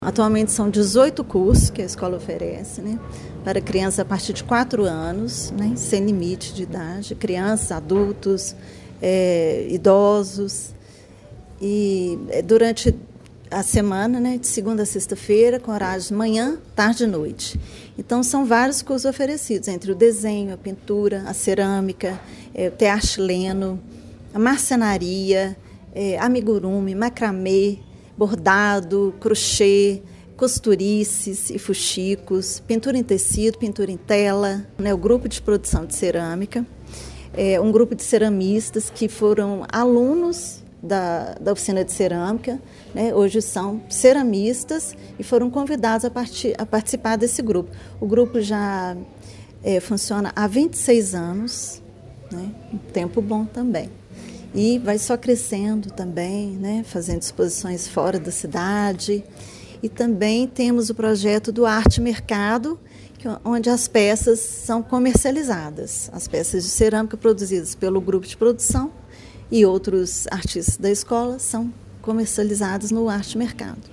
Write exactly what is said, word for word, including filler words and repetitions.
Atualmente são dezoito cursos que a escola oferece, né, para crianças a partir de quatro anos, né, sem limite de idade, crianças, adultos, é, idosos. E durante a semana, né, de segunda a sexta-feira, com horários de manhã, tarde e noite. Então, são vários cursos oferecidos, entre o desenho, a pintura, a cerâmica, é, o tear chileno, a marcenaria, é, amigurumi, macramê, bordado, crochê, costurices e fuxicos, pintura em tecido, pintura em tela, né, o grupo de produção de cerâmica, é, um grupo de ceramistas que foram alunos da, da oficina de cerâmica, né, hoje são ceramistas e foram convidados a, partir, a participar desse grupo. O grupo já é, funciona há vinte e seis anos, né, um tempo bom também. E vai só crescendo também, né, fazendo exposições fora da cidade. E também temos o projeto do Arte Mercado, que, onde as peças são comercializadas. As peças de cerâmica produzidas pelo grupo de produção e outros artistas da escola são comercializadas no Arte Mercado.